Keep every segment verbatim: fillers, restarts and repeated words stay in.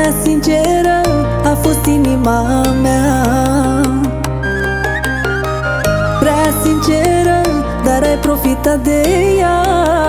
Prea sinceră a fost inima mea, prea sinceră, dar ai profitat de ea.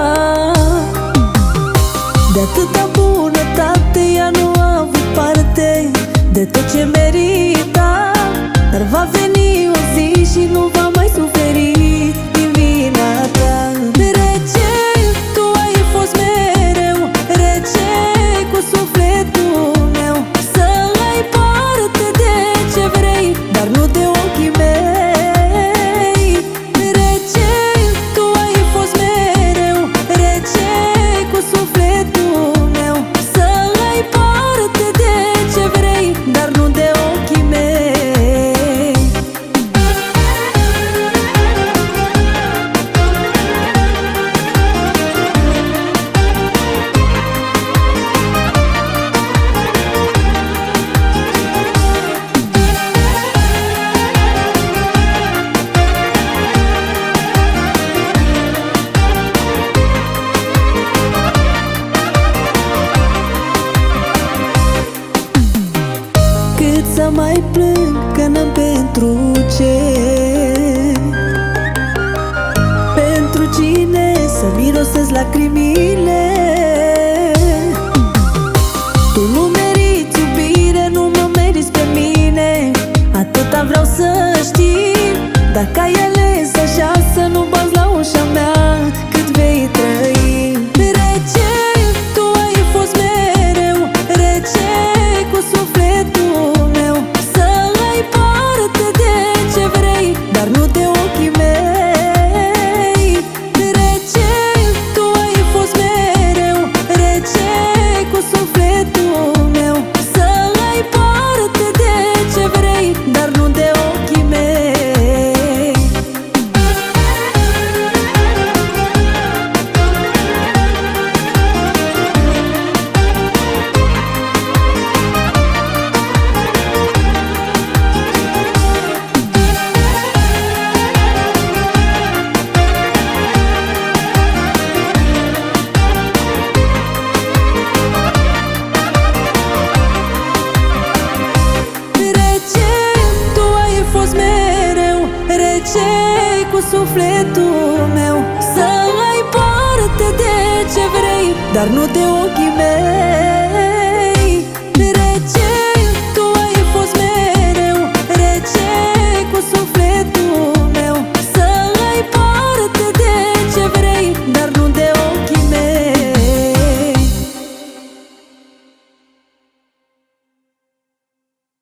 De atâta bunătate ea nu a avut parte de tot ce merita, dar va veni o zi și nu va mai suferi din vina ta. Rece, tu ai fost mereu rece cu sufletul meu, să ai parte de ce vrei, dar nu de ochii mei. Rece, tu ai fost mereu rece cu sufletul meu, să ai parte de ce vrei, dar nu de ochii mei. Cât să mai plâng că n-am pentru ce, pentru cine să mirosesc lacrimile. Tu nu meriți iubire, nu mă meriți pe mine, atâta vreau să știi. Dacă ai ales așa să nu bați la ușa mea cât vei trăi. Rece, tu ai fost mereu rece cu sufletul meu, să ai parte de ce vrei, dar nu de ochii mei. Rece, tu ai fost mereu rece cu sufletul meu, să ai parte de ce vrei, dar nu de ochii mei. Rece cu sufletul meu, să ai parte de ce vrei, dar nu de ochii mei.